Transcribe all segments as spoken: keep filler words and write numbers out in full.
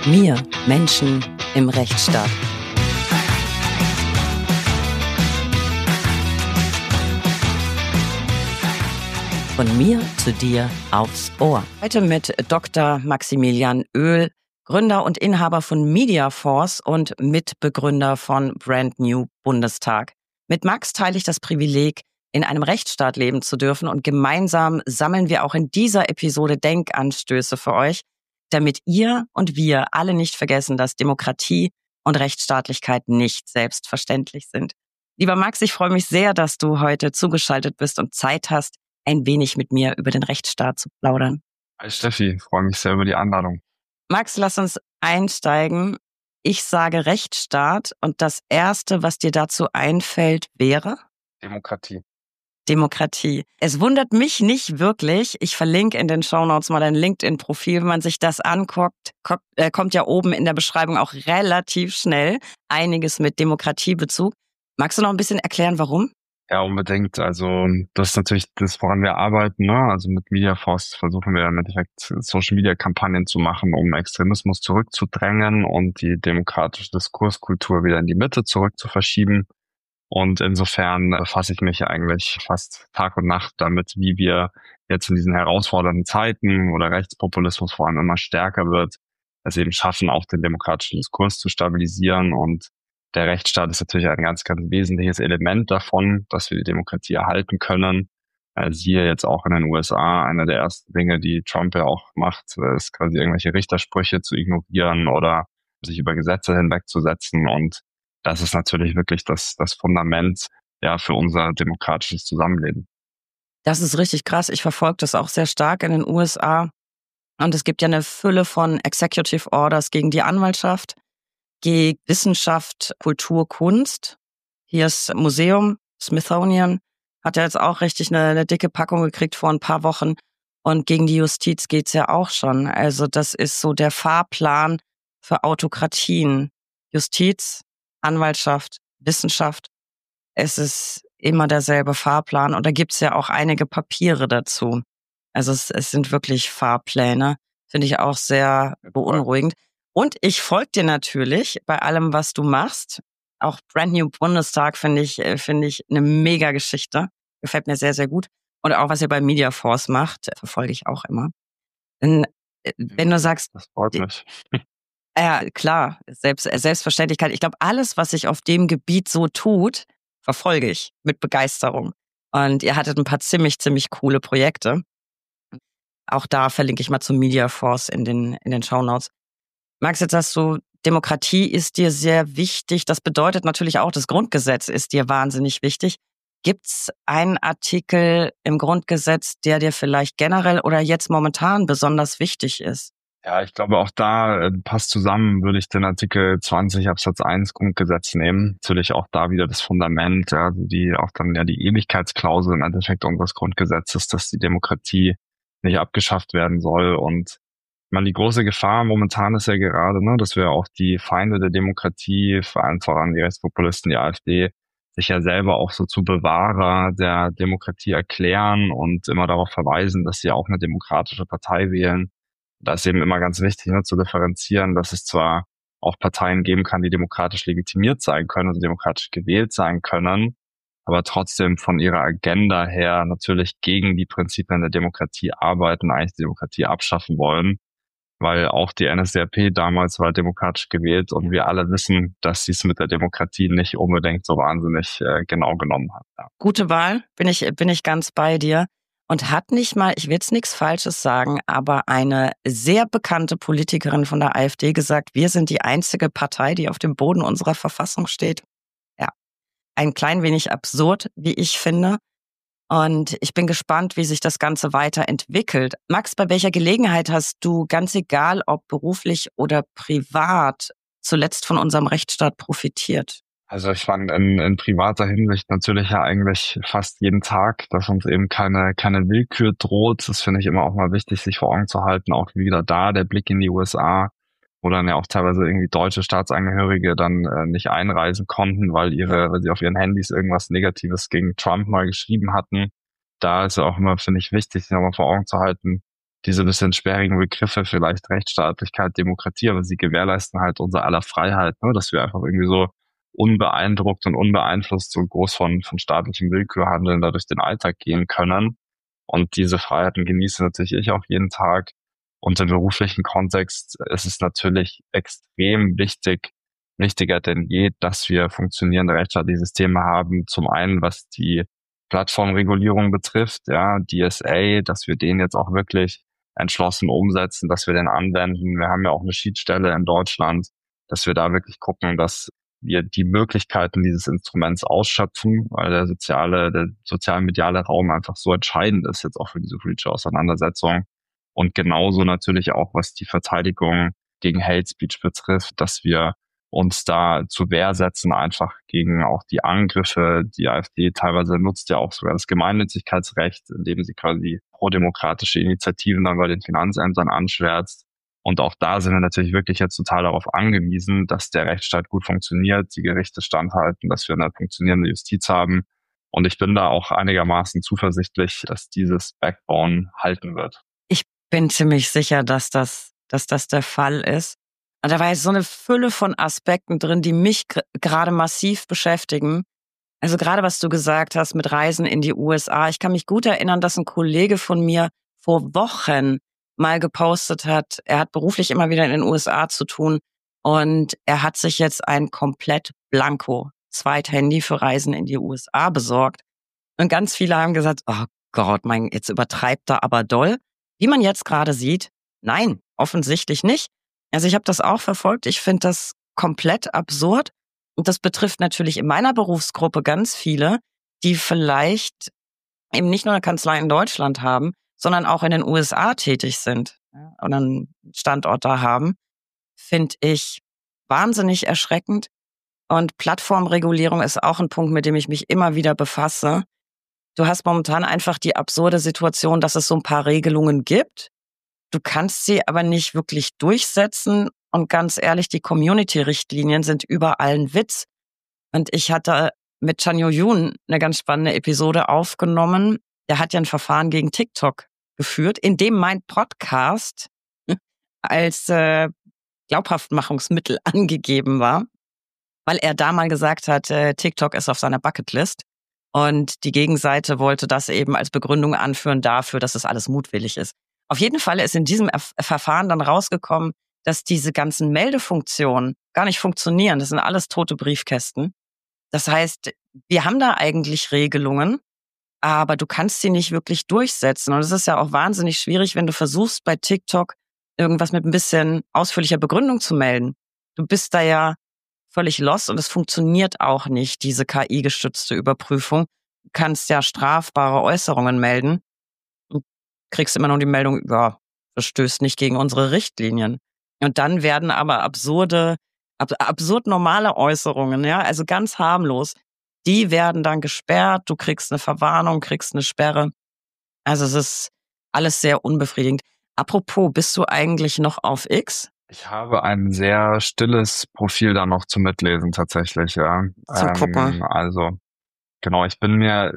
mir, Menschen im Rechtsstaat. Von mir zu dir aufs Ohr. Heute mit Doktor Maximilian Oehl, Gründer und Inhaber von Mediaforce und Mitbegründer von Brand New Bundestag. Mit Max teile ich das Privileg, in einem Rechtsstaat leben zu dürfen, und gemeinsam sammeln wir auch in dieser Episode Denkanstöße für euch, damit ihr und wir alle nicht vergessen, dass Demokratie und Rechtsstaatlichkeit nicht selbstverständlich sind. Lieber Max, ich freue mich sehr, dass du heute zugeschaltet bist und Zeit hast, ein wenig mit mir über den Rechtsstaat zu plaudern. Hi Steffi, ich freue mich sehr über die Einladung. Max, lass uns einsteigen. Ich sage Rechtsstaat und das Erste, was dir dazu einfällt, wäre? Demokratie. Demokratie. Es wundert mich nicht wirklich. Ich verlinke in den Shownotes mal dein LinkedIn-Profil. Wenn man sich das anguckt, kommt ja oben in der Beschreibung auch relativ schnell einiges mit Demokratiebezug. Magst du noch ein bisschen erklären, warum? Ja, unbedingt. Also das ist natürlich das, woran wir arbeiten. Ne? Also mit Mediaforce versuchen wir im Endeffekt Social-Media-Kampagnen zu machen, um Extremismus zurückzudrängen und die demokratische Diskurskultur wieder in die Mitte zurück zu verschieben. Und insofern befasse ich mich eigentlich fast Tag und Nacht damit, wie wir jetzt in diesen herausfordernden Zeiten, wo der Rechtspopulismus vor allem immer stärker wird, es eben schaffen, auch den demokratischen Diskurs zu stabilisieren. Und der Rechtsstaat ist natürlich ein ganz, ganz wesentliches Element davon, dass wir die Demokratie erhalten können. Siehe jetzt auch in den U S A, einer der ersten Dinge, die Trump ja auch macht, ist quasi irgendwelche Richtersprüche zu ignorieren oder sich über Gesetze hinwegzusetzen. Und das ist natürlich wirklich das, das Fundament, ja, für unser demokratisches Zusammenleben. Das ist richtig krass. Ich verfolge das auch sehr stark in den U S A. Und es gibt ja eine Fülle von Executive Orders gegen die Anwaltschaft, gegen Wissenschaft, Kultur, Kunst. Hier ist Museum, Smithsonian, hat ja jetzt auch richtig eine, eine dicke Packung gekriegt vor ein paar Wochen. Und gegen die Justiz geht's ja auch schon. Also das ist so der Fahrplan für Autokratien. Justiz, Anwaltschaft, Wissenschaft. Es ist immer derselbe Fahrplan. Und da gibt's ja auch einige Papiere dazu. Also es, es sind wirklich Fahrpläne. Finde ich auch sehr beunruhigend. Und ich folge dir natürlich bei allem, was du machst. Auch Brand New Bundestag finde ich, finde ich eine mega Geschichte. Gefällt mir sehr, sehr gut. Und auch, was ihr bei Mediaforce macht, verfolge ich auch immer. Denn, wenn du sagst... Das freut mich. Ja, klar, Selbst, Selbstverständlichkeit. Ich glaube, alles, was sich auf dem Gebiet so tut, verfolge ich mit Begeisterung. Und ihr hattet ein paar ziemlich, ziemlich coole Projekte. Auch da verlinke ich mal zum Mediaforce in den, in den Shownotes. Max, jetzt sagst du, Demokratie ist dir sehr wichtig. Das bedeutet natürlich auch, das Grundgesetz ist dir wahnsinnig wichtig. Gibt's einen Artikel im Grundgesetz, der dir vielleicht generell oder jetzt momentan besonders wichtig ist? Ja, ich glaube, auch da äh, passt zusammen, würde ich den Artikel zwanzig Absatz eins Grundgesetz nehmen. Natürlich auch da wieder das Fundament, ja, also die auch dann ja die Ewigkeitsklausel im Endeffekt unseres Grundgesetzes, dass die Demokratie nicht abgeschafft werden soll. Und ich meine, die große Gefahr momentan ist ja gerade, ne, dass wir auch die Feinde der Demokratie, vor allem voran die Rechtspopulisten, die AfD, sich ja selber auch so zu Bewahrer der Demokratie erklären und immer darauf verweisen, dass sie auch eine demokratische Partei wählen. Da ist eben immer ganz wichtig, ne, zu differenzieren, dass es zwar auch Parteien geben kann, die demokratisch legitimiert sein können und demokratisch gewählt sein können, aber trotzdem von ihrer Agenda her natürlich gegen die Prinzipien der Demokratie arbeiten, eigentlich die Demokratie abschaffen wollen, weil auch die N S D A P damals war demokratisch gewählt und wir alle wissen, dass sie es mit der Demokratie nicht unbedingt so wahnsinnig äh, genau genommen hat. Ja. Gute Wahl, bin ich, bin ich ganz bei dir. Und hat nicht mal, ich will jetzt nichts Falsches sagen, aber eine sehr bekannte Politikerin von der AfD gesagt, wir sind die einzige Partei, die auf dem Boden unserer Verfassung steht. Ja, ein klein wenig absurd, wie ich finde. Und ich bin gespannt, wie sich das Ganze weiterentwickelt. Max, bei welcher Gelegenheit hast du, ganz egal ob beruflich oder privat, zuletzt von unserem Rechtsstaat profitiert? Also ich fand in, in privater Hinsicht natürlich ja eigentlich fast jeden Tag, dass uns eben keine keine Willkür droht. Das finde ich immer auch mal wichtig, sich vor Augen zu halten. Auch wieder da der Blick in die U S A, wo dann ja auch teilweise irgendwie deutsche Staatsangehörige dann äh, nicht einreisen konnten, weil ihre, weil sie auf ihren Handys irgendwas Negatives gegen Trump mal geschrieben hatten. Da ist ja auch immer, finde ich, wichtig, sich nochmal vor Augen zu halten, diese bisschen sperrigen Begriffe, vielleicht Rechtsstaatlichkeit, Demokratie, aber sie gewährleisten halt unser aller Freiheit, ne? Dass wir einfach irgendwie so unbeeindruckt und unbeeinflusst so groß von, von staatlichem Willkürhandeln da durch den Alltag gehen können. Und diese Freiheiten genieße natürlich ich auch jeden Tag. Und im beruflichen Kontext ist es natürlich extrem wichtig, wichtiger denn je, dass wir funktionierende rechtsstaatliche Systeme haben. Zum einen, was die Plattformregulierung betrifft, ja, D S A, dass wir den jetzt auch wirklich entschlossen umsetzen, dass wir den anwenden. Wir haben ja auch eine Schiedsstelle in Deutschland, dass wir da wirklich gucken, dass wir die Möglichkeiten dieses Instruments ausschöpfen, weil der soziale, der sozial-mediale Raum einfach so entscheidend ist jetzt auch für diese politische Auseinandersetzung. Und genauso natürlich auch, was die Verteidigung gegen Hate Speech betrifft, dass wir uns da zur Wehr setzen, einfach gegen auch die Angriffe. Die AfD teilweise nutzt ja auch sogar das Gemeinnützigkeitsrecht, indem sie quasi prodemokratische Initiativen dann bei den Finanzämtern anschwärzt. Und auch da sind wir natürlich wirklich jetzt total darauf angewiesen, dass der Rechtsstaat gut funktioniert, die Gerichte standhalten, dass wir eine funktionierende Justiz haben. Und ich bin da auch einigermaßen zuversichtlich, dass dieses Backbone halten wird. Ich bin ziemlich sicher, dass das, dass das der Fall ist. Und da war jetzt so eine Fülle von Aspekten drin, die mich gr- gerade massiv beschäftigen. Also gerade was du gesagt hast mit Reisen in die U S A. Ich kann mich gut erinnern, dass ein Kollege von mir vor Wochen mal gepostet hat, er hat beruflich immer wieder in den U S A zu tun und er hat sich jetzt ein komplett blanko Zweithandy für Reisen in die U S A besorgt. Und ganz viele haben gesagt, oh Gott, mein, jetzt übertreibt er aber doll. Wie man jetzt gerade sieht, nein, offensichtlich nicht. Also ich habe das auch verfolgt. Ich finde das komplett absurd. Und das betrifft natürlich in meiner Berufsgruppe ganz viele, die vielleicht eben nicht nur eine Kanzlei in Deutschland haben, sondern auch in den U S A tätig sind, ja, und einen Standort da haben, finde ich wahnsinnig erschreckend. Und Plattformregulierung ist auch ein Punkt, mit dem ich mich immer wieder befasse. Du hast momentan einfach die absurde Situation, dass es so ein paar Regelungen gibt. Du kannst sie aber nicht wirklich durchsetzen. Und ganz ehrlich, die Community-Richtlinien sind überall ein Witz. Und ich hatte mit Chan Yo-Yoon eine ganz spannende Episode aufgenommen. Der hat ja ein Verfahren gegen TikTok geführt, in dem mein Podcast als äh, Glaubhaftmachungsmittel angegeben war, weil er da mal gesagt hat, äh, TikTok ist auf seiner Bucketlist. Und die Gegenseite wollte das eben als Begründung anführen dafür, dass es alles mutwillig ist. Auf jeden Fall ist in diesem Erf- Verfahren dann rausgekommen, dass diese ganzen Meldefunktionen gar nicht funktionieren. Das sind alles tote Briefkästen. Das heißt, wir haben da eigentlich Regelungen, aber du kannst sie nicht wirklich durchsetzen. Und es ist ja auch wahnsinnig schwierig, wenn du versuchst, bei TikTok irgendwas mit ein bisschen ausführlicher Begründung zu melden. Du bist da ja völlig lost und es funktioniert auch nicht, diese K I-gestützte Überprüfung. Du kannst ja strafbare Äußerungen melden und kriegst immer nur die Meldung, ja, verstößt nicht gegen unsere Richtlinien. Und dann werden aber absurde, ab, absurd normale Äußerungen, ja, also ganz harmlos, die werden dann gesperrt, du kriegst eine Verwarnung, kriegst eine Sperre. Also es ist alles sehr unbefriedigend. Apropos, bist du eigentlich noch auf X? Ich habe ein sehr stilles Profil da noch zum Mitlesen tatsächlich, ja. Zum Gucken. Ähm, also genau, ich bin mir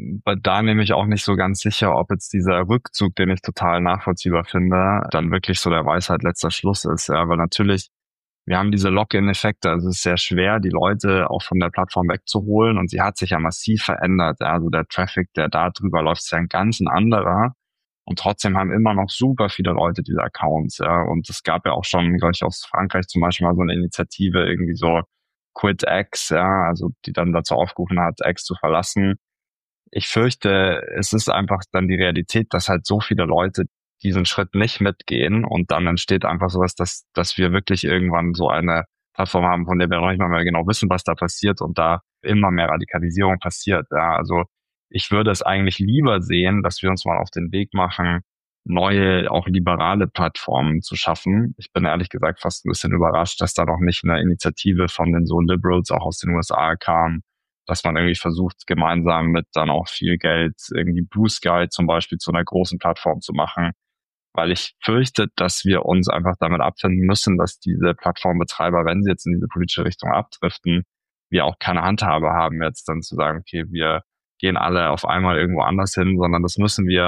da nämlich auch nicht so ganz sicher, ob jetzt dieser Rückzug, den ich total nachvollziehbar finde, dann wirklich so der Weisheit letzter Schluss ist, ja, weil natürlich wir haben diese Lock-in-Effekte, also es ist sehr schwer, die Leute auch von der Plattform wegzuholen und sie hat sich ja massiv verändert, ja, also der Traffic, der da drüber läuft, ist ja ein ganz anderer. Und trotzdem haben immer noch super viele Leute diese Accounts, ja. Und es gab ja auch schon, glaube ich, aus Frankreich zum Beispiel mal so eine Initiative, irgendwie so Quit X, ja, also die dann dazu aufgerufen hat, X zu verlassen. Ich fürchte, es ist einfach dann die Realität, dass halt so viele Leute diesen Schritt nicht mitgehen und dann entsteht einfach sowas, dass, dass wir wirklich irgendwann so eine Plattform haben, von der wir noch nicht mal mehr genau wissen, was da passiert und da immer mehr Radikalisierung passiert, ja. Also ich würde es eigentlich lieber sehen, dass wir uns mal auf den Weg machen, neue, auch liberale Plattformen zu schaffen. Ich bin ehrlich gesagt fast ein bisschen überrascht, dass da noch nicht eine Initiative von den so Liberals auch aus den U S A kam, dass man irgendwie versucht, gemeinsam mit dann auch viel Geld irgendwie Blue Sky zum Beispiel zu einer großen Plattform zu machen. Weil ich fürchte, dass wir uns einfach damit abfinden müssen, dass diese Plattformbetreiber, wenn sie jetzt in diese politische Richtung abdriften, wir auch keine Handhabe haben, jetzt dann zu sagen, okay, wir gehen alle auf einmal irgendwo anders hin, sondern das müssen wir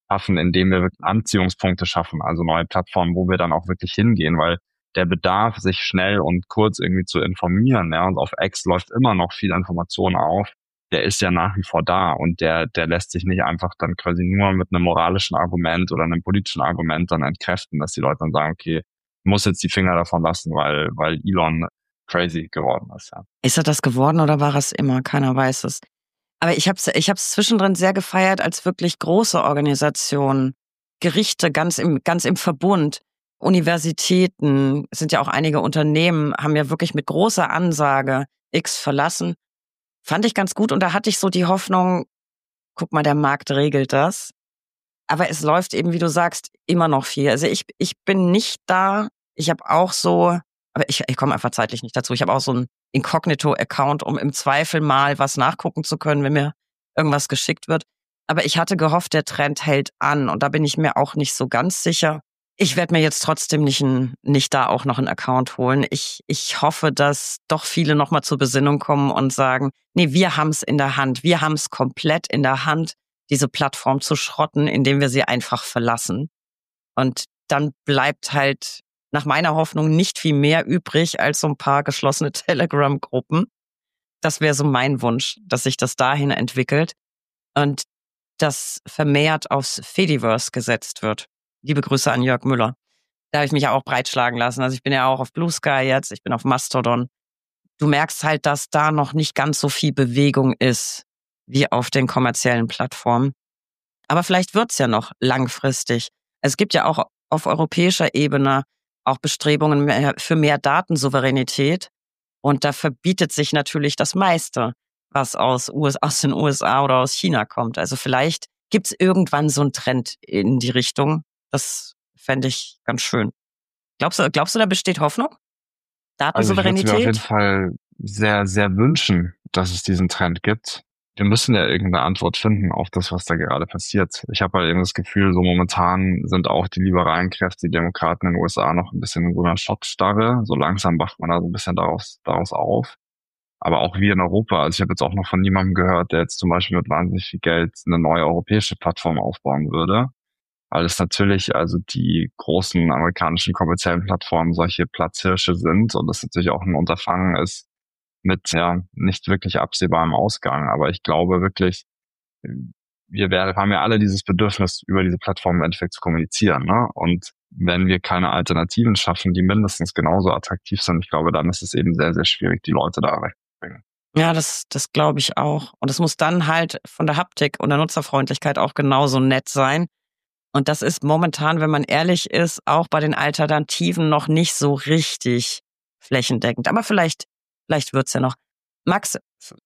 schaffen, indem wir wirklich Anziehungspunkte schaffen, also neue Plattformen, wo wir dann auch wirklich hingehen, weil der Bedarf, sich schnell und kurz irgendwie zu informieren, ja, und auf X läuft immer noch viel Information auf, der ist ja nach wie vor da und der, der lässt sich nicht einfach dann quasi nur mit einem moralischen Argument oder einem politischen Argument dann entkräften, dass die Leute dann sagen, okay, ich muss jetzt die Finger davon lassen, weil, weil Elon crazy geworden ist, ja. Ist er das geworden oder war es immer? Keiner weiß es. Aber ich habe es ich hab's zwischendrin sehr gefeiert, als wirklich große Organisationen, Gerichte ganz im, ganz im Verbund, Universitäten, es sind ja auch einige Unternehmen, haben ja wirklich mit großer Ansage X verlassen. Fand ich ganz gut und da hatte ich so die Hoffnung, guck mal, der Markt regelt das. Aber es läuft eben, wie du sagst, immer noch viel. Also ich, ich bin nicht da. Ich habe auch so, aber ich, ich komme einfach zeitlich nicht dazu. Ich habe auch so einen Inkognito-Account, um im Zweifel mal was nachgucken zu können, wenn mir irgendwas geschickt wird. Aber ich hatte gehofft, der Trend hält an und da bin ich mir auch nicht so ganz sicher. Ich werde mir jetzt trotzdem nicht, ein, nicht da auch noch einen Account holen. Ich, ich hoffe, dass doch viele nochmal zur Besinnung kommen und sagen, nee, wir haben es in der Hand. Wir haben es komplett in der Hand, diese Plattform zu schrotten, indem wir sie einfach verlassen. Und dann bleibt halt nach meiner Hoffnung nicht viel mehr übrig als so ein paar geschlossene Telegram-Gruppen. Das wäre so mein Wunsch, dass sich das dahin entwickelt und dass vermehrt aufs Fediverse gesetzt wird. Liebe Grüße an Jörg Müller. Da habe ich mich ja auch breitschlagen lassen. Also ich bin ja auch auf Blue Sky jetzt, ich bin auf Mastodon. Du merkst halt, dass da noch nicht ganz so viel Bewegung ist wie auf den kommerziellen Plattformen. Aber vielleicht wird's ja noch langfristig. Es gibt ja auch auf europäischer Ebene auch Bestrebungen für mehr Datensouveränität. Und da verbietet sich natürlich das meiste, was aus, U S, aus den U S A oder aus China kommt. Also vielleicht gibt's irgendwann so einen Trend in die Richtung. Das fände ich ganz schön. Glaubst du, glaubst du, da besteht Hoffnung? Also ich würde mir auf jeden Datensouveränität? Fall sehr, sehr wünschen, dass es diesen Trend gibt. Wir müssen ja irgendeine Antwort finden auf das, was da gerade passiert. Ich habe halt eben das Gefühl, so momentan sind auch die liberalen Kräfte, die Demokraten in den U S A noch ein bisschen in so einer Schockstarre. So langsam wacht man da so ein bisschen daraus, daraus auf. Aber auch wir in Europa, also ich habe jetzt auch noch von niemandem gehört, der jetzt zum Beispiel mit wahnsinnig viel Geld eine neue europäische Plattform aufbauen würde. Weil es natürlich also die großen amerikanischen kommerziellen Plattformen solche Platzhirsche sind und das natürlich auch ein Unterfangen ist mit ja nicht wirklich absehbarem Ausgang. Aber ich glaube wirklich, wir werden, haben ja alle dieses Bedürfnis, über diese Plattform im Endeffekt zu kommunizieren, ne? Und wenn wir keine Alternativen schaffen, die mindestens genauso attraktiv sind, ich glaube, dann ist es eben sehr, sehr schwierig, die Leute da wegzubringen. Ja, das, das glaube ich auch. Und es muss dann halt von der Haptik und der Nutzerfreundlichkeit auch genauso nett sein. Und das ist momentan, wenn man ehrlich ist, auch bei den Alternativen noch nicht so richtig flächendeckend. Aber vielleicht, vielleicht wird's ja noch. Max,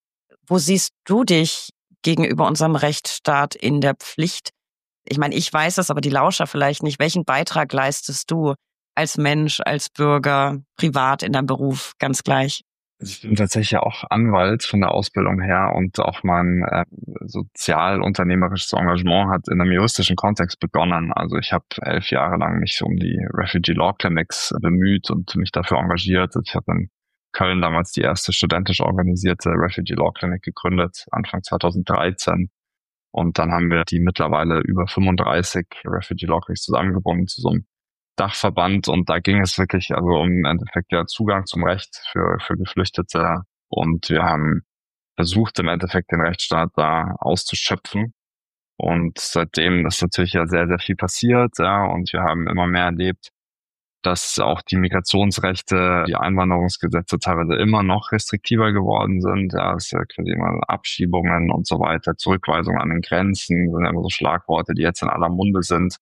wo siehst du dich gegenüber unserem Rechtsstaat in der Pflicht? Ich meine, ich weiß es, aber die Lauscher vielleicht nicht. Welchen Beitrag leistest du als Mensch, als Bürger, privat in deinem Beruf, ganz gleich? Also ich bin tatsächlich auch Anwalt von der Ausbildung her und auch mein äh, sozial-unternehmerisches Engagement hat in einem juristischen Kontext begonnen. Also ich habe elf Jahre lang mich um die Refugee Law Clinics bemüht und mich dafür engagiert. Ich habe in Köln damals die erste studentisch organisierte Refugee Law Clinic gegründet, Anfang zweitausenddreizehn. Und dann haben wir die mittlerweile über fünfunddreißig Refugee Law Clinics zusammengebunden zu so einem Dachverband und da ging es wirklich also um im Endeffekt ja Zugang zum Recht für für Geflüchtete und wir haben versucht im Endeffekt den Rechtsstaat da auszuschöpfen und seitdem ist natürlich ja sehr sehr viel passiert, ja, und wir haben immer mehr erlebt, dass auch die Migrationsrechte, die Einwanderungsgesetze teilweise immer noch restriktiver geworden sind, ja, es ist ja quasi immer Abschiebungen und so weiter, Zurückweisungen an den Grenzen sind ja immer so Schlagworte, die jetzt in aller Munde sind.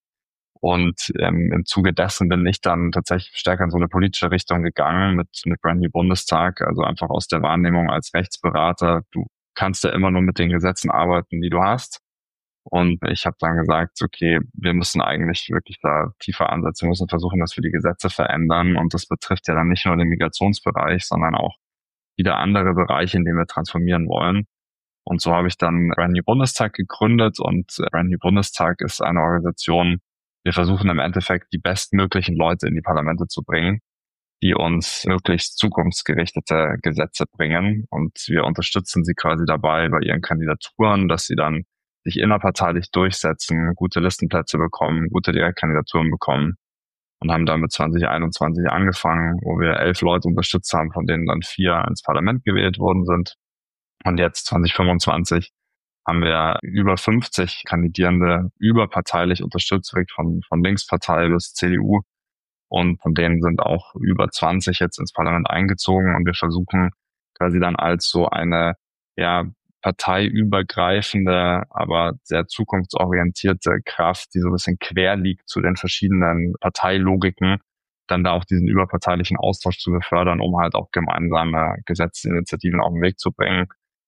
Und ähm, im Zuge dessen bin ich dann tatsächlich stärker in so eine politische Richtung gegangen mit, mit Brand New Bundestag, also einfach aus der Wahrnehmung als Rechtsberater. Du kannst ja immer nur mit den Gesetzen arbeiten, die du hast. Und ich habe dann gesagt, okay, wir müssen eigentlich wirklich da tiefer ansetzen, wir müssen versuchen, dass wir die Gesetze verändern. Und das betrifft ja dann nicht nur den Migrationsbereich, sondern auch wieder andere Bereiche, in denen wir transformieren wollen. Und so habe ich dann Brand New Bundestag gegründet und Brand New Bundestag ist eine Organisation, wir versuchen im Endeffekt die bestmöglichen Leute in die Parlamente zu bringen, die uns möglichst zukunftsgerichtete Gesetze bringen. Und wir unterstützen sie quasi dabei bei ihren Kandidaturen, dass sie dann sich innerparteilich durchsetzen, gute Listenplätze bekommen, gute Direktkandidaturen bekommen und haben dann mit zwanzig einundzwanzig angefangen, wo wir elf Leute unterstützt haben, von denen dann vier ins Parlament gewählt worden sind. Und jetzt zwanzig fünfundzwanzig haben wir über fünfzig Kandidierende überparteilich unterstützt, wirklich von, von Linkspartei bis C D U. Und von denen sind auch über zwanzig jetzt ins Parlament eingezogen. Und wir versuchen quasi dann als so eine, ja, parteiübergreifende, aber sehr zukunftsorientierte Kraft, die so ein bisschen quer liegt zu den verschiedenen Parteilogiken, dann da auch diesen überparteilichen Austausch zu befördern, um halt auch gemeinsame Gesetzesinitiativen auf den Weg zu bringen.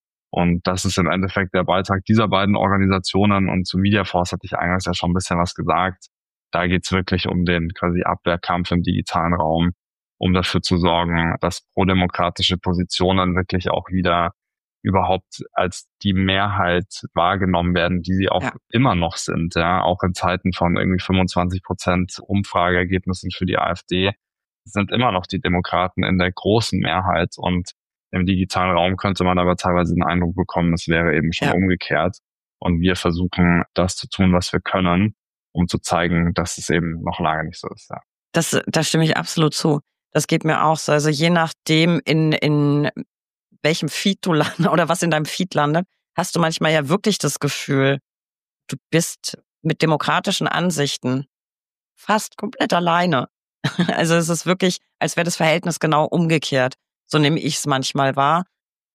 Und das ist im Endeffekt der Beitrag dieser beiden Organisationen. Und zu Mediaforce hatte ich eingangs ja schon ein bisschen was gesagt. Da geht es wirklich um den quasi Abwehrkampf im digitalen Raum, um dafür zu sorgen, dass prodemokratische Positionen wirklich auch wieder überhaupt als die Mehrheit wahrgenommen werden, die sie auch ja. immer noch sind. Ja, auch in Zeiten von irgendwie fünfundzwanzig Prozent Umfrageergebnissen für die AfD sind immer noch die Demokraten in der großen Mehrheit. Und im digitalen Raum könnte man aber teilweise den Eindruck bekommen, es wäre eben schon ja. umgekehrt. Und wir versuchen, das zu tun, was wir können, um zu zeigen, dass es eben noch lange nicht so ist. Ja. Das, da stimme ich absolut zu. Das geht mir auch so. Also je nachdem, in, in welchem Feed du landest oder was in deinem Feed landet, hast du manchmal ja wirklich das Gefühl, du bist mit demokratischen Ansichten fast komplett alleine. Also es ist wirklich, als wäre das Verhältnis genau umgekehrt. So nehme ich es manchmal wahr.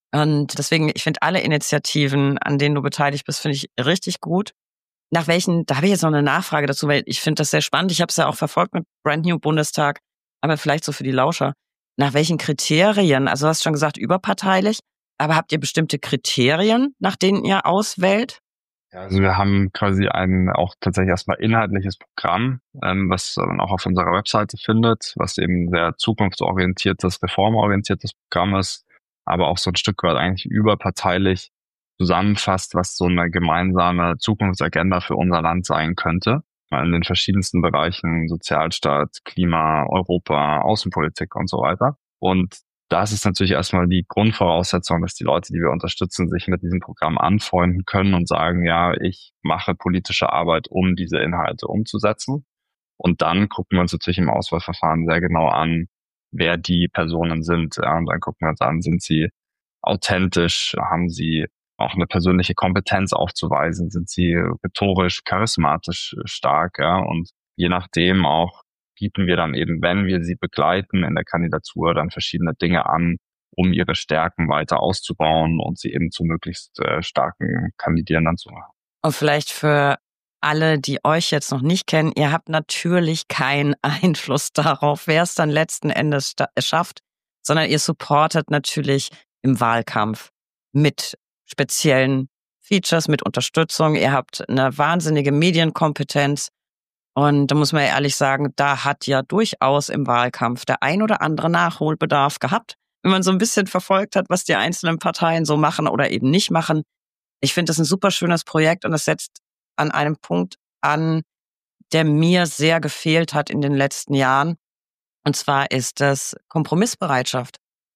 Und deswegen, ich finde alle Initiativen, an denen du beteiligt bist, finde ich richtig gut. Nach welchen, da habe ich jetzt noch eine Nachfrage dazu, weil ich finde das sehr spannend. Ich habe es ja auch verfolgt mit Brand New Bundestag, aber vielleicht so für die Lauscher. Nach welchen Kriterien, also du hast schon gesagt, überparteilich, aber habt ihr bestimmte Kriterien, nach denen ihr auswählt? Ja, also wir haben quasi ein auch tatsächlich erstmal inhaltliches Programm, ähm, was man auch auf unserer Webseite findet, was eben sehr zukunftsorientiertes, reformorientiertes Programm ist, aber auch so ein Stück weit eigentlich überparteilich zusammenfasst, was so eine gemeinsame Zukunftsagenda für unser Land sein könnte. In den verschiedensten Bereichen, Sozialstaat, Klima, Europa, Außenpolitik und so weiter. Und das ist natürlich erstmal die Grundvoraussetzung, dass die Leute, die wir unterstützen, sich mit diesem Programm anfreunden können und sagen, ja, ich mache politische Arbeit, um diese Inhalte umzusetzen. Und dann gucken wir uns natürlich im Auswahlverfahren sehr genau an, wer die Personen sind. Ja, und dann gucken wir uns an, sind sie authentisch, haben sie auch eine persönliche Kompetenz aufzuweisen, sind sie rhetorisch, charismatisch stark, ja, und je nachdem auch bieten wir dann eben, wenn wir sie begleiten in der Kandidatur, dann verschiedene Dinge an, um ihre Stärken weiter auszubauen und sie eben zu möglichst äh, starken Kandidierenden zu machen. Und vielleicht für alle, die euch jetzt noch nicht kennen, ihr habt natürlich keinen Einfluss darauf, wer es dann letzten Endes sta- schafft, sondern ihr supportet natürlich im Wahlkampf mit speziellen Features, mit Unterstützung. Ihr habt eine wahnsinnige Medienkompetenz. Und da muss man ja ehrlich sagen, da hat ja durchaus im Wahlkampf der ein oder andere Nachholbedarf gehabt, wenn man so ein bisschen verfolgt hat, was die einzelnen Parteien so machen oder eben nicht machen. Ich finde das ein super schönes Projekt und es setzt an einem Punkt an, der mir sehr gefehlt hat in den letzten Jahren. Und zwar ist das Kompromissbereitschaft.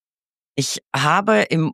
Ich habe im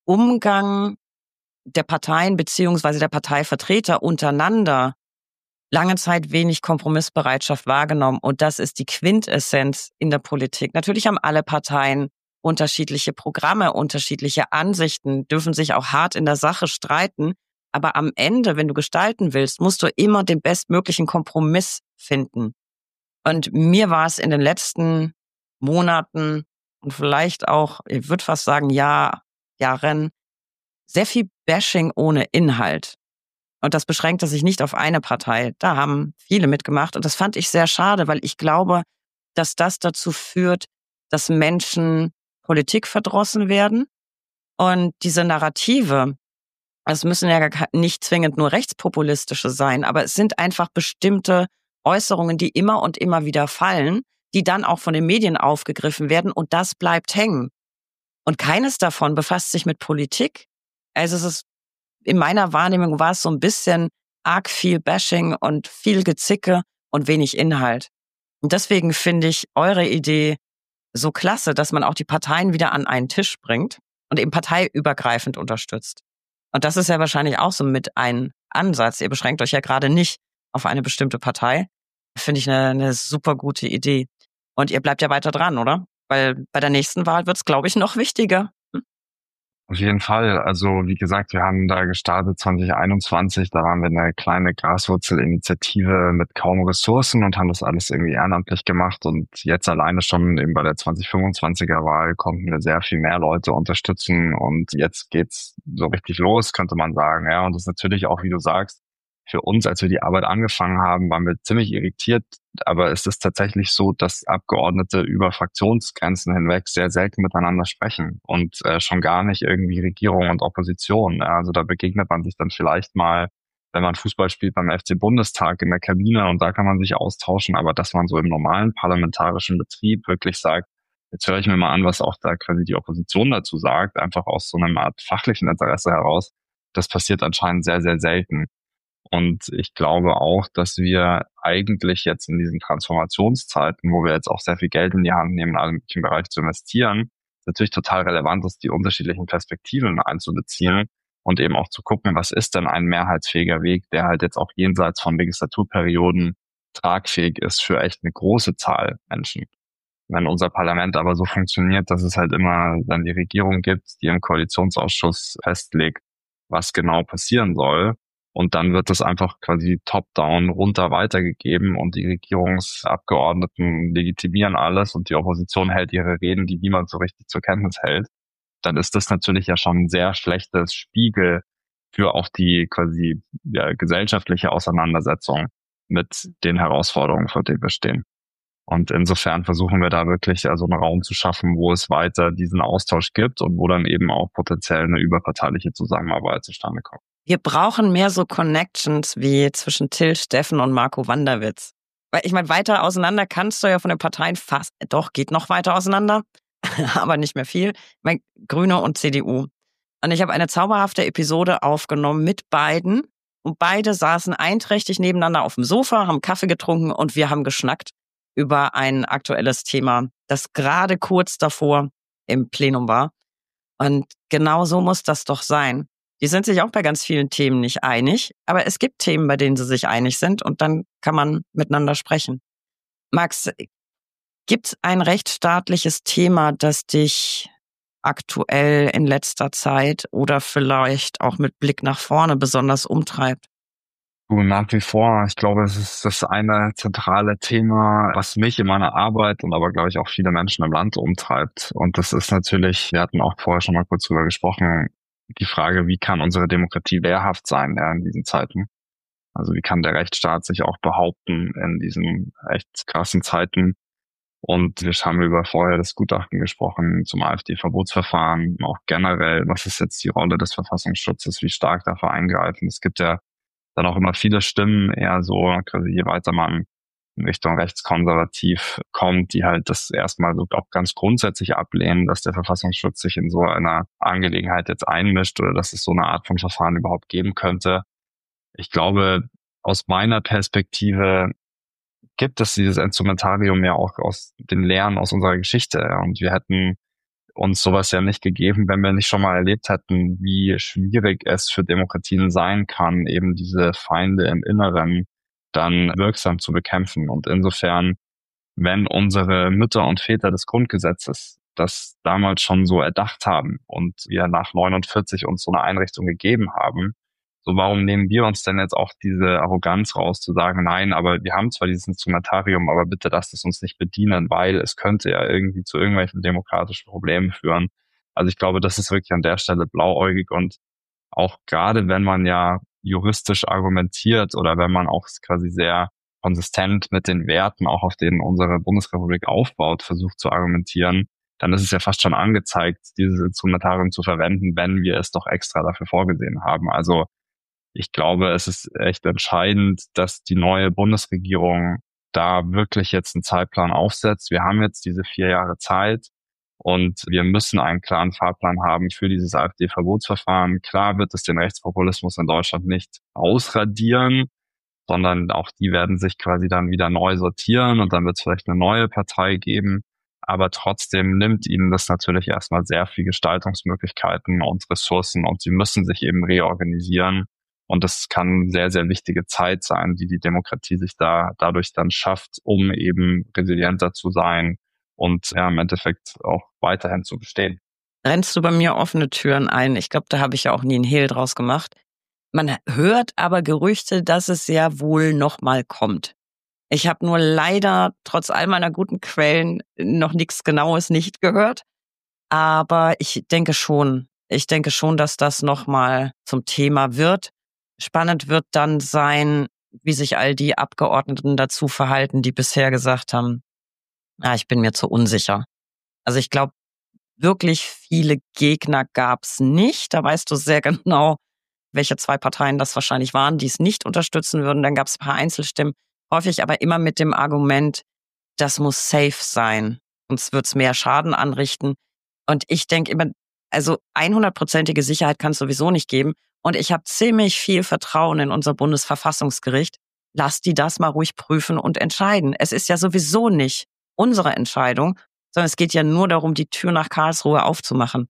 Umgang der Parteien beziehungsweise der Parteivertreter untereinander lange Zeit wenig Kompromissbereitschaft wahrgenommen. Und das ist die Quintessenz in der Politik. Natürlich haben alle Parteien unterschiedliche Programme, unterschiedliche Ansichten, dürfen sich auch hart in der Sache streiten. Aber am Ende, wenn du gestalten willst, musst du immer den bestmöglichen Kompromiss finden. Und mir war es in den letzten Monaten und vielleicht auch, ich würde fast sagen, Jahr, Jahren, sehr viel Bashing ohne Inhalt. Und das beschränkte sich nicht auf eine Partei. Da haben viele mitgemacht. Und das fand ich sehr schade, weil ich glaube, dass das dazu führt, dass Menschen Politik verdrossen werden. Und diese Narrative, es müssen ja nicht zwingend nur rechtspopulistische sein, aber es sind einfach bestimmte Äußerungen, die immer und immer wieder fallen, die dann auch von den Medien aufgegriffen werden. Und das bleibt hängen. Und keines davon befasst sich mit Politik. Also es ist, in meiner Wahrnehmung war es so ein bisschen arg viel Bashing und viel Gezicke und wenig Inhalt. Und deswegen finde ich eure Idee so klasse, dass man auch die Parteien wieder an einen Tisch bringt und eben parteiübergreifend unterstützt. Und das ist ja wahrscheinlich auch so mit ein Ansatz. Ihr beschränkt euch ja gerade nicht auf eine bestimmte Partei. Finde ich eine, eine super gute Idee. Und ihr bleibt ja weiter dran, oder? Weil bei der nächsten Wahl wird es, glaube ich, noch wichtiger. Auf jeden Fall. Also wie gesagt, wir haben da gestartet zwanzig einundzwanzig. Da waren wir eine kleine Graswurzelinitiative mit kaum Ressourcen und haben das alles irgendwie ehrenamtlich gemacht. Und jetzt alleine schon eben bei der zwanzig fünfundzwanziger Wahl konnten wir sehr viel mehr Leute unterstützen. Und jetzt geht's so richtig los, könnte man sagen. Ja, und das ist natürlich auch, wie du sagst, für uns, als wir die Arbeit angefangen haben, waren wir ziemlich irritiert. Aber es ist tatsächlich so, dass Abgeordnete über Fraktionsgrenzen hinweg sehr selten miteinander sprechen und äh, schon gar nicht irgendwie Regierung und Opposition. Ja, also da begegnet man sich dann vielleicht mal, wenn man Fußball spielt beim F C-Bundestag in der Kabine, und da kann man sich austauschen. Aber dass man so im normalen parlamentarischen Betrieb wirklich sagt, jetzt höre ich mir mal an, was auch da quasi die Opposition dazu sagt, einfach aus so einer Art fachlichen Interesse heraus, das passiert anscheinend sehr, sehr selten. Und ich glaube auch, dass wir eigentlich jetzt in diesen Transformationszeiten, wo wir jetzt auch sehr viel Geld in die Hand nehmen, in allen möglichen Bereichen zu investieren, natürlich total relevant ist, die unterschiedlichen Perspektiven einzubeziehen und eben auch zu gucken, was ist denn ein mehrheitsfähiger Weg, der halt jetzt auch jenseits von Legislaturperioden tragfähig ist für echt eine große Zahl Menschen. Wenn unser Parlament aber so funktioniert, dass es halt immer dann die Regierung gibt, die im Koalitionsausschuss festlegt, was genau passieren soll, und dann wird das einfach quasi top-down runter weitergegeben und die Regierungsabgeordneten legitimieren alles und die Opposition hält ihre Reden, die niemand so richtig zur Kenntnis hält. Dann ist das natürlich ja schon ein sehr schlechtes Spiegel für auch die quasi ja, gesellschaftliche Auseinandersetzung mit den Herausforderungen, vor denen wir stehen. Und insofern versuchen wir da wirklich also einen Raum zu schaffen, wo es weiter diesen Austausch gibt und wo dann eben auch potenziell eine überparteiliche Zusammenarbeit zustande kommt. Wir brauchen mehr so Connections wie zwischen Till Steffen und Marco Wanderwitz. Weil ich meine, weiter auseinander kannst du ja von den Parteien fast, doch, geht noch weiter auseinander, aber nicht mehr viel. Ich meine, Grüne und C D U. Und ich habe eine zauberhafte Episode aufgenommen mit beiden und beide saßen einträchtig nebeneinander auf dem Sofa, haben Kaffee getrunken und wir haben geschnackt über ein aktuelles Thema, das gerade kurz davor im Plenum war. Und genau so muss das doch sein. Die sind sich auch bei ganz vielen Themen nicht einig, aber es gibt Themen, bei denen sie sich einig sind und dann kann man miteinander sprechen. Max, gibt's ein rechtsstaatliches Thema, das dich aktuell in letzter Zeit oder vielleicht auch mit Blick nach vorne besonders umtreibt? Du, nach wie vor, ich glaube, es ist das eine zentrale Thema, was mich in meiner Arbeit und aber, glaube ich, auch viele Menschen im Land umtreibt. Und das ist natürlich, wir hatten auch vorher schon mal kurz drüber gesprochen, die Frage, wie kann unsere Demokratie wehrhaft sein, ja, in diesen Zeiten? Also wie kann der Rechtsstaat sich auch behaupten in diesen echt krassen Zeiten? Und wir haben über vorher das Gutachten gesprochen zum AfD-Verbotsverfahren, auch generell, was ist jetzt die Rolle des Verfassungsschutzes, wie stark darf er eingreifen? Es gibt ja dann auch immer viele Stimmen, eher so, quasi je weiter man in Richtung rechtskonservativ kommt, die halt das erstmal so auch ganz grundsätzlich ablehnen, dass der Verfassungsschutz sich in so einer Angelegenheit jetzt einmischt oder dass es so eine Art von Verfahren überhaupt geben könnte. Ich glaube, aus meiner Perspektive gibt es dieses Instrumentarium ja auch aus den Lehren aus unserer Geschichte. Und wir hätten uns sowas ja nicht gegeben, wenn wir nicht schon mal erlebt hätten, wie schwierig es für Demokratien sein kann, eben diese Feinde im Inneren dann wirksam zu bekämpfen. Und insofern, wenn unsere Mütter und Väter des Grundgesetzes das damals schon so erdacht haben und wir nach neunundvierzig uns so eine Einrichtung gegeben haben, so warum nehmen wir uns denn jetzt auch diese Arroganz raus, zu sagen, nein, aber wir haben zwar dieses Instrumentarium, aber bitte lasst es uns nicht bedienen, weil es könnte ja irgendwie zu irgendwelchen demokratischen Problemen führen. Also ich glaube, das ist wirklich an der Stelle blauäugig, und auch gerade wenn man ja juristisch argumentiert oder wenn man auch quasi sehr konsistent mit den Werten, auch auf denen unsere Bundesrepublik aufbaut, versucht zu argumentieren, dann ist es ja fast schon angezeigt, dieses Instrumentarium zu verwenden, wenn wir es doch extra dafür vorgesehen haben. Also ich glaube, es ist echt entscheidend, dass die neue Bundesregierung da wirklich jetzt einen Zeitplan aufsetzt. Wir haben jetzt diese vier Jahre Zeit und wir müssen einen klaren Fahrplan haben für dieses AfD-Verbotsverfahren. Klar wird es den Rechtspopulismus in Deutschland nicht ausradieren, sondern auch die werden sich quasi dann wieder neu sortieren und dann wird es vielleicht eine neue Partei geben. Aber trotzdem nimmt ihnen das natürlich erstmal sehr viel Gestaltungsmöglichkeiten und Ressourcen und sie müssen sich eben reorganisieren. Und das kann sehr, sehr wichtige Zeit sein, die die Demokratie sich da dadurch dann schafft, um eben resilienter zu sein und ja, im Endeffekt auch weiterhin zu bestehen. Rennst du bei mir offene Türen ein? Ich glaube, da habe ich ja auch nie einen Hehl draus gemacht. Man hört aber Gerüchte, dass es ja wohl noch mal kommt. Ich habe nur leider trotz all meiner guten Quellen noch nichts Genaues nicht gehört. Aber ich denke schon, ich denke schon, dass das noch mal zum Thema wird. Spannend wird dann sein, wie sich all die Abgeordneten dazu verhalten, die bisher gesagt haben, ah, ich bin mir zu unsicher. Also ich glaube, wirklich viele Gegner gab's nicht. Da weißt du sehr genau, welche zwei Parteien das wahrscheinlich waren, die es nicht unterstützen würden. Dann gab's ein paar Einzelstimmen, häufig aber immer mit dem Argument, das muss safe sein, sonst wird's mehr Schaden anrichten. Und ich denke immer, also hundertprozentige Sicherheit kann es sowieso nicht geben. Und ich habe ziemlich viel Vertrauen in unser Bundesverfassungsgericht. Lass die das mal ruhig prüfen und entscheiden. Es ist ja sowieso nicht unsere Entscheidung, sondern es geht ja nur darum, die Tür nach Karlsruhe aufzumachen.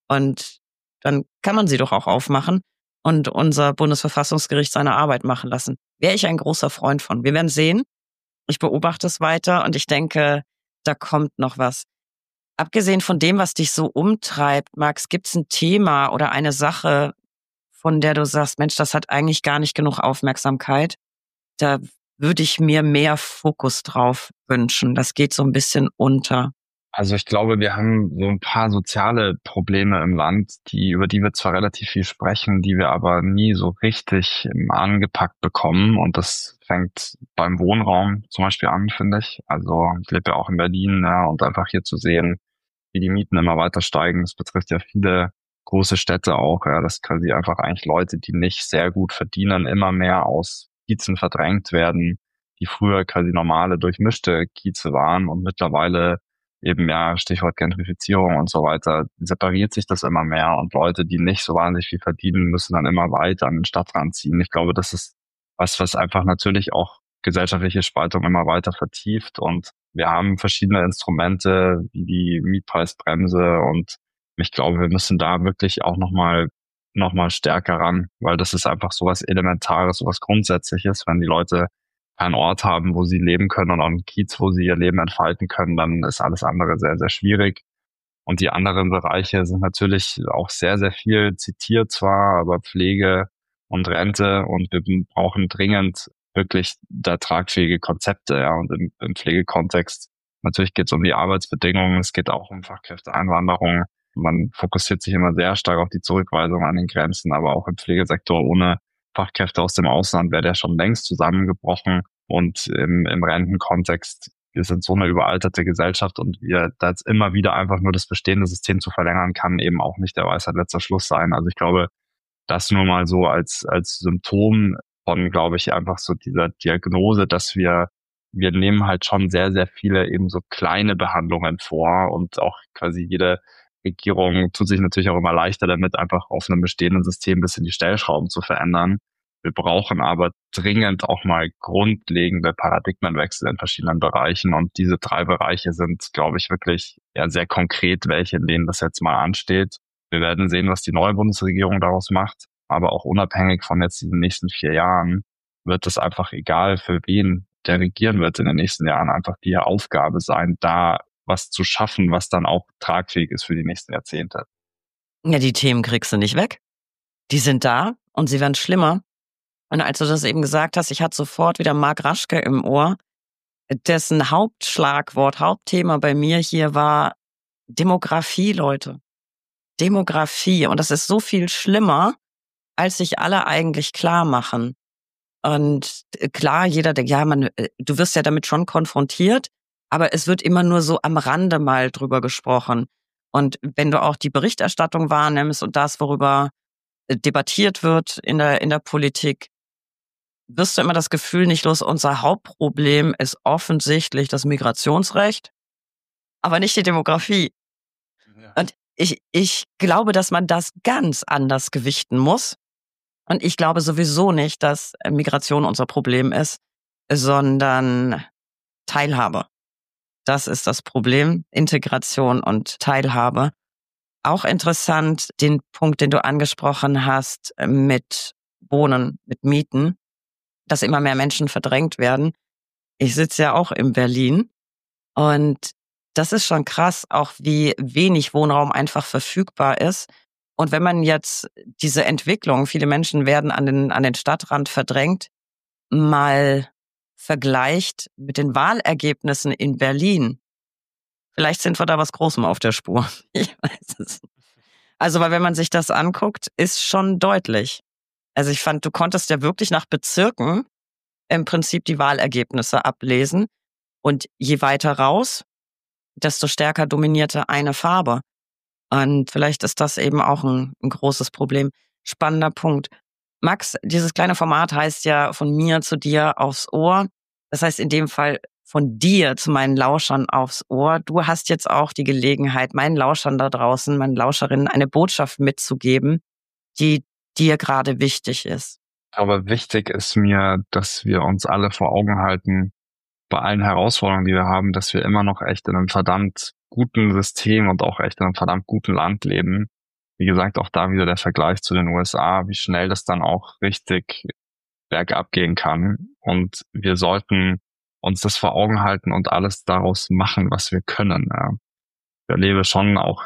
Und dann kann man sie doch auch aufmachen und unser Bundesverfassungsgericht seine Arbeit machen lassen. Wäre ich ein großer Freund von. Wir werden sehen. Ich beobachte es weiter und ich denke, da kommt noch was. Abgesehen von dem, was dich so umtreibt, Max, gibt's ein Thema oder eine Sache, von der du sagst, Mensch, das hat eigentlich gar nicht genug Aufmerksamkeit? Da würde ich mir mehr Fokus drauf wünschen. Das geht so ein bisschen unter. Also ich glaube, wir haben so ein paar soziale Probleme im Land, die, über die wir zwar relativ viel sprechen, die wir aber nie so richtig angepackt bekommen. Und das fängt beim Wohnraum zum Beispiel an, finde ich. Also ich lebe ja auch in Berlin, ja, und einfach hier zu sehen, wie die Mieten immer weiter steigen. Das betrifft ja viele große Städte auch, ja, dass quasi einfach eigentlich Leute, die nicht sehr gut verdienen, immer mehr aus Kiezen verdrängt werden, die früher quasi normale, durchmischte Kieze waren und mittlerweile eben, ja, Stichwort Gentrifizierung und so weiter, separiert sich das immer mehr und Leute, die nicht so wahnsinnig viel verdienen, müssen dann immer weiter an den Stadtrand ziehen. Ich glaube, das ist was, was einfach natürlich auch gesellschaftliche Spaltung immer weiter vertieft, und wir haben verschiedene Instrumente wie die Mietpreisbremse, und ich glaube, wir müssen da wirklich auch nochmal noch mal stärker ran, weil das ist einfach sowas Elementares, sowas Grundsätzliches. Wenn die Leute keinen Ort haben, wo sie leben können und auch einen Kiez, wo sie ihr Leben entfalten können, dann ist alles andere sehr, sehr schwierig. Und die anderen Bereiche sind natürlich auch sehr, sehr viel zitiert zwar, aber Pflege und Rente, und wir brauchen dringend wirklich da tragfähige Konzepte, ja, und im, im Pflegekontext. Natürlich geht es um die Arbeitsbedingungen, es geht auch um Fachkräfteeinwanderung. Man fokussiert sich immer sehr stark auf die Zurückweisung an den Grenzen, aber auch im Pflegesektor ohne Fachkräfte aus dem Ausland wäre der schon längst zusammengebrochen. Und im, im Rentenkontext, wir sind so eine überalterte Gesellschaft, und wir da jetzt immer wieder einfach nur das bestehende System zu verlängern, kann eben auch nicht der Weisheit letzter Schluss sein. Also ich glaube, das nur mal so als als Symptom von, glaube ich, einfach so dieser Diagnose, dass wir wir nehmen halt schon sehr, sehr viele eben so kleine Behandlungen vor, und auch quasi jede Regierung tut sich natürlich auch immer leichter damit, einfach auf einem bestehenden System ein bisschen die Stellschrauben zu verändern. Wir brauchen aber dringend auch mal grundlegende Paradigmenwechsel in verschiedenen Bereichen, und diese drei Bereiche sind, glaube ich, wirklich ja sehr konkret, welche, in denen das jetzt mal ansteht. Wir werden sehen, was die neue Bundesregierung daraus macht, aber auch unabhängig von jetzt diesen nächsten vier Jahren wird es einfach, egal für wen der regieren wird in den nächsten Jahren, einfach die Aufgabe sein, da was zu schaffen, was dann auch tragfähig ist für die nächsten Jahrzehnte. Ja, die Themen kriegst du nicht weg. Die sind da und sie werden schlimmer. Und als du das eben gesagt hast, ich hatte sofort wieder Marc Raschke im Ohr, dessen Hauptschlagwort, Hauptthema bei mir hier war Demografie, Leute. Demografie. Und das ist so viel schlimmer, als sich alle eigentlich klar machen. Und klar, jeder denkt, ja, man, du wirst ja damit schon konfrontiert, aber es wird immer nur so am Rande mal drüber gesprochen. Und wenn du auch die Berichterstattung wahrnimmst und das, worüber debattiert wird in der, in der Politik, wirst du immer das Gefühl nicht los, unser Hauptproblem ist offensichtlich das Migrationsrecht, aber nicht die Demografie. Ja. Und ich, ich glaube, dass man das ganz anders gewichten muss. Und ich glaube sowieso nicht, dass Migration unser Problem ist, sondern Teilhabe. Das ist das Problem, Integration und Teilhabe. Auch interessant, den Punkt, den du angesprochen hast, mit Wohnen mit Mieten, dass immer mehr Menschen verdrängt werden. Ich sitze ja auch in Berlin und das ist schon krass, auch wie wenig Wohnraum einfach verfügbar ist. Und wenn man jetzt diese Entwicklung, viele Menschen werden an den, an den Stadtrand verdrängt, mal vergleicht mit den Wahlergebnissen in Berlin, vielleicht sind wir da was Großem auf der Spur. Ich weiß es. Also, weil wenn man sich das anguckt, ist schon deutlich. Also ich fand, du konntest ja wirklich nach Bezirken im Prinzip die Wahlergebnisse ablesen. Und je weiter raus, desto stärker dominierte eine Farbe. Und vielleicht ist das eben auch ein, ein großes Problem. Spannender Punkt. Max, dieses kleine Format heißt ja von mir zu dir aufs Ohr. Das heißt in dem Fall von dir zu meinen Lauschern aufs Ohr. Du hast jetzt auch die Gelegenheit, meinen Lauschern da draußen, meinen Lauscherinnen eine Botschaft mitzugeben, die dir gerade wichtig ist. Aber wichtig ist mir, dass wir uns alle vor Augen halten, bei allen Herausforderungen, die wir haben, dass wir immer noch echt in einem verdammt guten System und auch echt in einem verdammt guten Land leben. Wie gesagt, auch da wieder der Vergleich zu den U S A, wie schnell das dann auch richtig bergab gehen kann. Und wir sollten uns das vor Augen halten und alles daraus machen, was wir können. Ja. Ich erlebe schon auch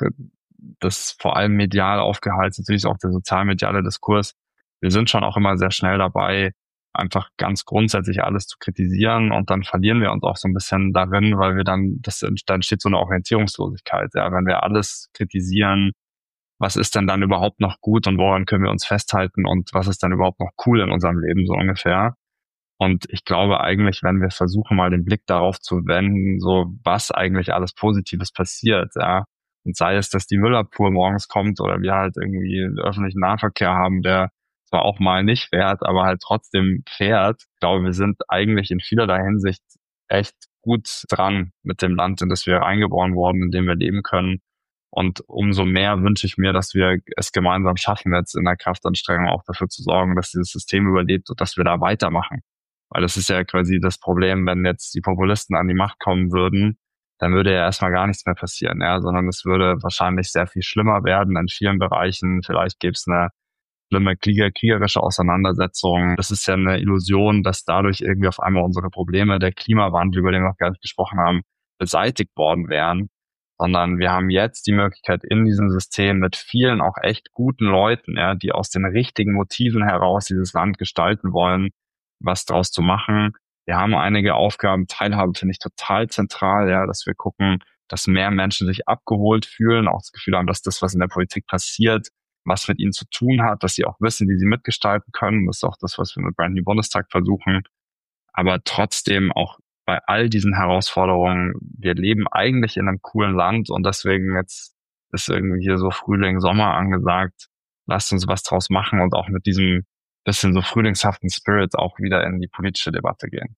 das vor allem medial aufgeheizt, natürlich auch der sozialmediale Diskurs. Wir sind schon auch immer sehr schnell dabei, einfach ganz grundsätzlich alles zu kritisieren und dann verlieren wir uns auch so ein bisschen darin, weil wir dann, das, dann entsteht so eine Orientierungslosigkeit. Ja, wenn wir alles kritisieren, was ist denn dann überhaupt noch gut und woran können wir uns festhalten und was ist dann überhaupt noch cool in unserem Leben, so ungefähr. Und ich glaube eigentlich, wenn wir versuchen, mal den Blick darauf zu wenden, so was eigentlich alles Positives passiert, ja, und sei es, dass die Müllabfuhr morgens kommt oder wir halt irgendwie öffentlichen Nahverkehr haben, der zwar auch mal nicht fährt, aber halt trotzdem fährt. Ich glaube, wir sind eigentlich in vielerlei Hinsicht echt gut dran mit dem Land, in das wir reingeboren wurden, in dem wir leben können. Und umso mehr wünsche ich mir, dass wir es gemeinsam schaffen, jetzt in der Kraftanstrengung auch dafür zu sorgen, dass dieses System überlebt und dass wir da weitermachen. Weil das ist ja quasi das Problem, wenn jetzt die Populisten an die Macht kommen würden, dann würde ja erstmal gar nichts mehr passieren, ja, sondern es würde wahrscheinlich sehr viel schlimmer werden in vielen Bereichen. Vielleicht gäbe es eine schlimme Krieger, kriegerische Auseinandersetzung. Das ist ja eine Illusion, dass dadurch irgendwie auf einmal unsere Probleme, der Klimawandel, über den wir noch gar nicht gesprochen haben, beseitigt worden wären. Sondern wir haben jetzt die Möglichkeit in diesem System mit vielen auch echt guten Leuten, ja, die aus den richtigen Motiven heraus dieses Land gestalten wollen, was draus zu machen. Wir haben einige Aufgaben. Teilhabe finde ich total zentral, ja, dass wir gucken, dass mehr Menschen sich abgeholt fühlen, auch das Gefühl haben, dass das, was in der Politik passiert, was mit ihnen zu tun hat, dass sie auch wissen, wie sie mitgestalten können. Das ist auch das, was wir mit Brand New Bundestag versuchen. Aber trotzdem auch bei all diesen Herausforderungen, wir leben eigentlich in einem coolen Land und deswegen jetzt ist irgendwie hier so Frühling, Sommer angesagt. Lasst uns was draus machen und auch mit diesem bisschen so frühlingshaften Spirit auch wieder in die politische Debatte gehen.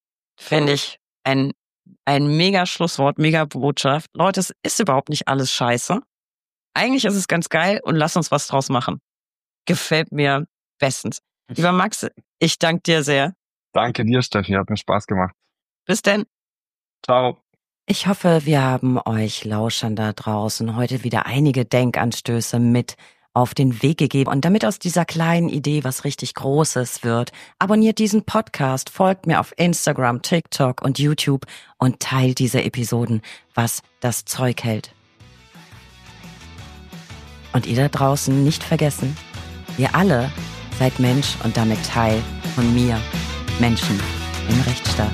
Finde ich ein, ein mega Schlusswort, mega Botschaft. Leute, es ist überhaupt nicht alles scheiße. Eigentlich ist es ganz geil und lass uns was draus machen. Gefällt mir bestens. Lieber Max, ich danke dir sehr. Danke dir, Steffi, hat mir Spaß gemacht. Bis denn. Ciao. Ich hoffe, wir haben euch Lauschern da draußen heute wieder einige Denkanstöße mit auf den Weg gegeben. Und damit aus dieser kleinen Idee was richtig Großes wird, abonniert diesen Podcast, folgt mir auf Instagram, TikTok und YouTube und teilt diese Episoden, was das Zeug hält. Und ihr da draußen nicht vergessen, ihr alle seid Mensch und damit Teil von mir, Menschen im Rechtsstaat.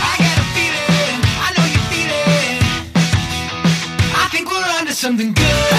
Something good.